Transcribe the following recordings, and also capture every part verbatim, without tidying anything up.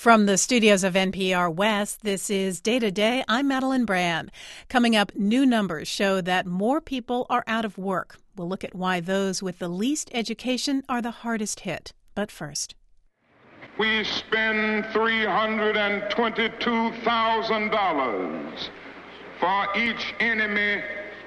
From the studios of N P R West, this is Day to Day. I'm Madeline Brand. Coming up, new numbers show that more people are out of work. We'll look at why those with the least education are the hardest hit. But first, we spend three hundred twenty-two thousand dollars for each enemy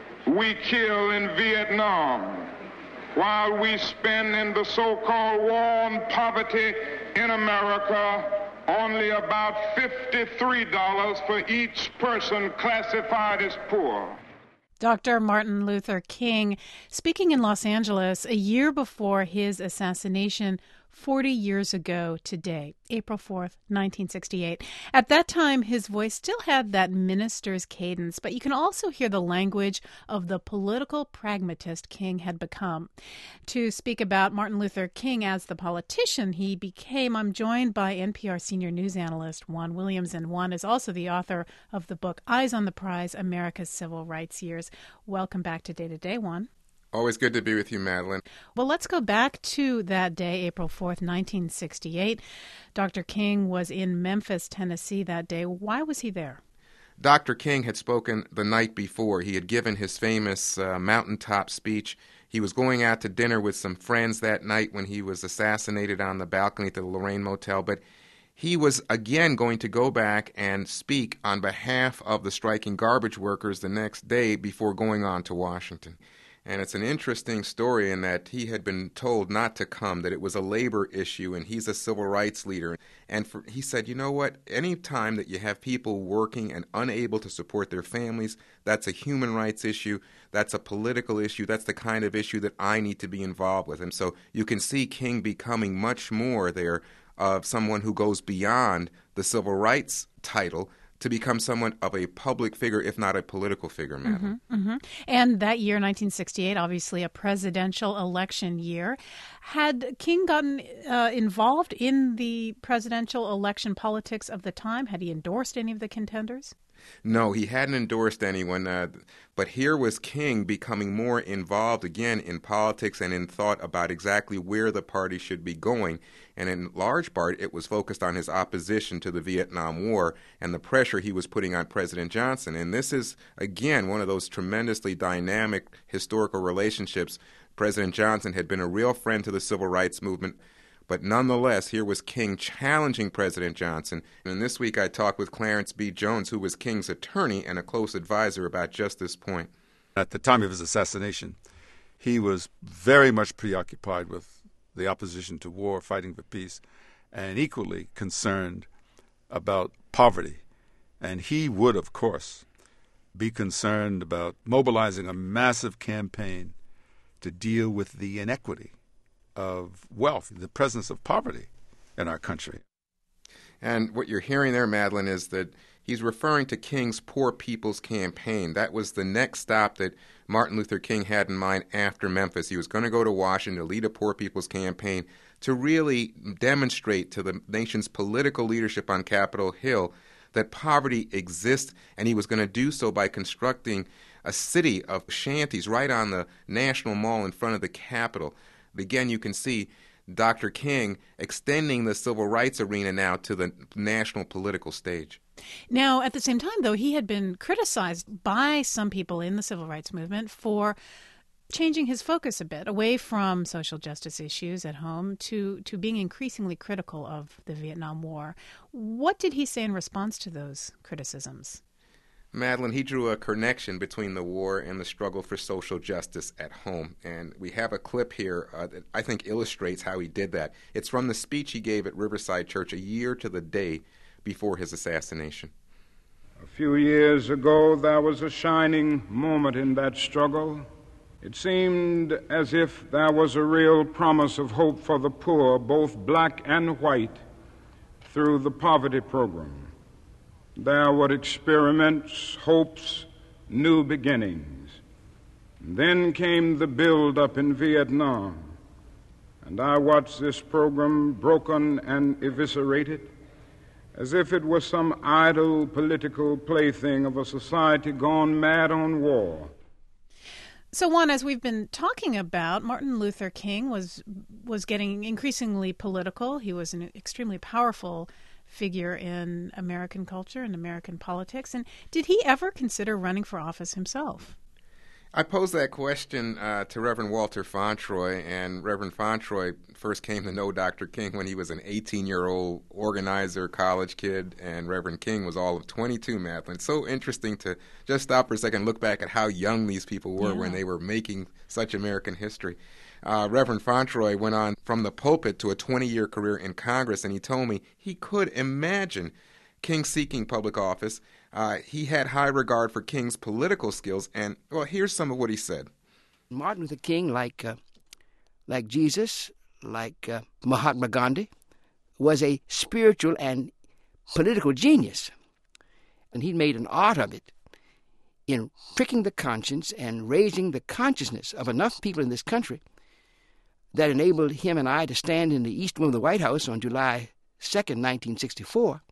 we kill in Vietnam, while we spend in the so-called war on poverty in America only about fifty-three dollars for each person classified as poor. Doctor Martin Luther King speaking in Los Angeles a year before his assassination forty years ago today, April fourth, nineteen sixty-eight. At that time, his voice still had that minister's cadence, but you can also hear the language of the political pragmatist King had become. To speak about Martin Luther King as the politician he became, I'm joined by N P R senior news analyst Juan Williams, and Juan is also the author of the book Eyes on the Prize, America's Civil Rights Years. Welcome back to Day to Day, Juan. Always good to be with you, Madeline. Well, let's go back to that day, April fourth, nineteen sixty-eight. Doctor King was in Memphis, Tennessee that day. Why was he there? Doctor King had spoken the night before. He had given his famous uh, mountaintop speech. He was going out to dinner with some friends that night when he was assassinated on the balcony at the Lorraine Motel. But he was again going to go back and speak on behalf of the striking garbage workers the next day before going on to Washington. And it's an interesting story in that he had been told not to come, that it was a labor issue, and he's a civil rights leader. And for, he said, you know what, any time that you have people working and unable to support their families, that's a human rights issue, that's a political issue, that's the kind of issue that I need to be involved with. And so you can see King becoming much more there of someone who goes beyond the civil rights title to become someone of a public figure, if not a political figure, Madeline. Mm-hmm, mm-hmm. And that year, nineteen sixty-eight, obviously a presidential election year. Had King gotten uh, involved in the presidential election politics of the time? Had he endorsed any of the contenders? No, he hadn't endorsed anyone, uh, but here was King becoming more involved again in politics and in thought about exactly where the party should be going. And in large part, it was focused on his opposition to the Vietnam War and the pressure he was putting on President Johnson. And this is, again, one of those tremendously dynamic historical relationships. President Johnson had been a real friend to the civil rights movement. But nonetheless, here was King challenging President Johnson. And this week I talked with Clarence B. Jones, who was King's attorney and a close advisor about just this point. At the time of his assassination, he was very much preoccupied with the opposition to war, fighting for peace, and equally concerned about poverty. And he would, of course, be concerned about mobilizing a massive campaign to deal with the inequity of wealth, the presence of poverty in our country. And what you're hearing there, Madeline, is that he's referring to King's Poor People's Campaign. That was the next stop that Martin Luther King had in mind after Memphis. He was going to go to Washington to lead a Poor People's Campaign to really demonstrate to the nation's political leadership on Capitol Hill that poverty exists, and he was going to do so by constructing a city of shanties right on the National Mall in front of the Capitol. Again, you can see Doctor King extending the civil rights arena now to the national political stage. Now, at the same time, though, he had been criticized by some people in the civil rights movement for changing his focus a bit away from social justice issues at home to, to being increasingly critical of the Vietnam War. What did he say in response to those criticisms? Madeline, he drew a connection between the war and the struggle for social justice at home. And we have a clip here uh, that I think illustrates how he did that. It's from the speech he gave at Riverside Church a year to the day before his assassination. A few years ago, there was a shining moment in that struggle. It seemed as if there was a real promise of hope for the poor, both black and white, through the poverty program. There were experiments, hopes, new beginnings. And then came the build-up in Vietnam, and I watched this program broken and eviscerated as if it was some idle political plaything of a society gone mad on war. So, Juan, as we've been talking about, Martin Luther King was was getting increasingly political. He was an extremely powerful figure in American culture and American politics. And did he ever consider running for office himself? I posed that question uh, to Reverend Walter Fauntroy, and Reverend Fauntroy first came to know Doctor King when he was an eighteen-year-old organizer, college kid, and Reverend King was all of twenty-two, Madeline. It's so interesting to just stop for a second and look back at how young these people were yeah. when they were making such American history. Uh, Reverend Fauntroy went on from the pulpit to a twenty-year career in Congress, and he told me he could imagine King seeking public office. Uh, he had high regard for King's political skills, and, well, here's some of what he said. Martin Luther King, like uh, like Jesus, like uh, Mahatma Gandhi, was a spiritual and political genius. And he made an art of it in pricking the conscience and raising the consciousness of enough people in this country that enabled him and I to stand in the east wing of the White House on July second, nineteen sixty-four,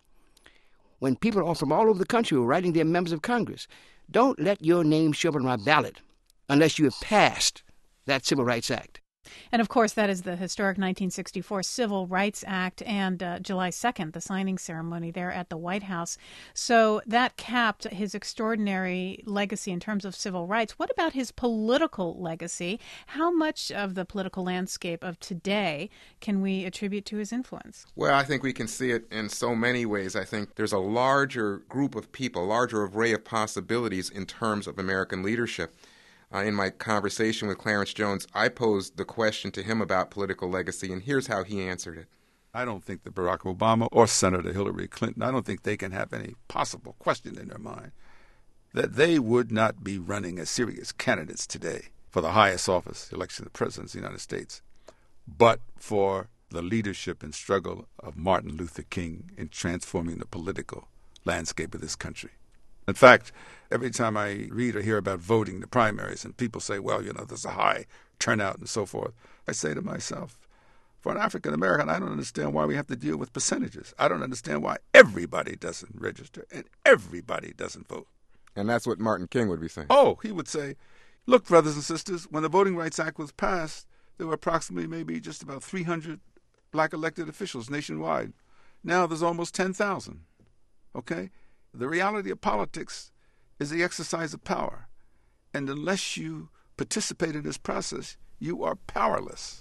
when people from all over the country were writing their members of Congress, don't let your name show up on my ballot unless you have passed that Civil Rights Act. And, of course, that is the historic nineteen sixty-four Civil Rights Act and uh, July second, the signing ceremony there at the White House. So that capped his extraordinary legacy in terms of civil rights. What about his political legacy? How much of the political landscape of today can we attribute to his influence? Well, I think we can see it in so many ways. I think there's a larger group of people, a larger array of possibilities in terms of American leadership. Uh, in my conversation with Clarence Jones, I posed the question to him about political legacy, and here's how he answered it. I don't think that Barack Obama or Senator Hillary Clinton, I don't think they can have any possible question in their mind that they would not be running as serious candidates today for the highest office, election of the President of the United States, but for the leadership and struggle of Martin Luther King in transforming the political landscape of this country. In fact, every time I read or hear about voting, the primaries, and people say, well, you know, there's a high turnout and so forth, I say to myself, for an African American, I don't understand why we have to deal with percentages. I don't understand why everybody doesn't register and everybody doesn't vote. And that's what Martin King would be saying. Oh, he would say, look, brothers and sisters, when the Voting Rights Act was passed, there were approximately maybe just about three hundred black elected officials nationwide. Now there's almost ten thousand, okay? The reality of politics is the exercise of power. And unless you participate in this process, you are powerless.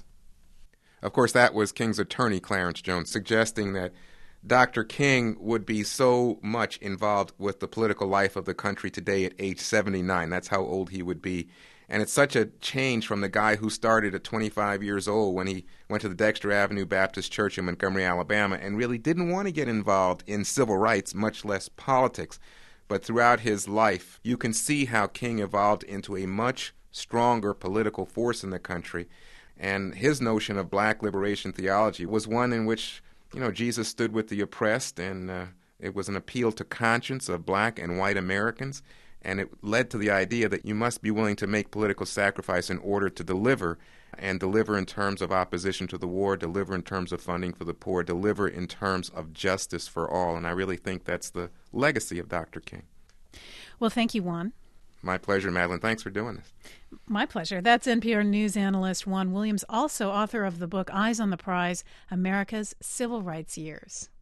Of course, that was King's attorney, Clarence Jones, suggesting that Doctor King would be so much involved with the political life of the country today at age seventy-nine. That's how old he would be. And it's such a change from the guy who started at twenty-five years old when he went to the Dexter Avenue Baptist Church in Montgomery, Alabama, and really didn't want to get involved in civil rights, much less politics. But throughout his life, you can see how King evolved into a much stronger political force in the country. And his notion of black liberation theology was one in which, you know, Jesus stood with the oppressed, and uh, it was an appeal to conscience of black and white Americans. And it led to the idea that you must be willing to make political sacrifice in order to deliver, and deliver in terms of opposition to the war, deliver in terms of funding for the poor, deliver in terms of justice for all. And I really think that's the legacy of Doctor King. Well, thank you, Juan. My pleasure, Madeline. Thanks for doing this. My pleasure. That's N P R News analyst Juan Williams, also author of the book Eyes on the Prize, America's Civil Rights Years.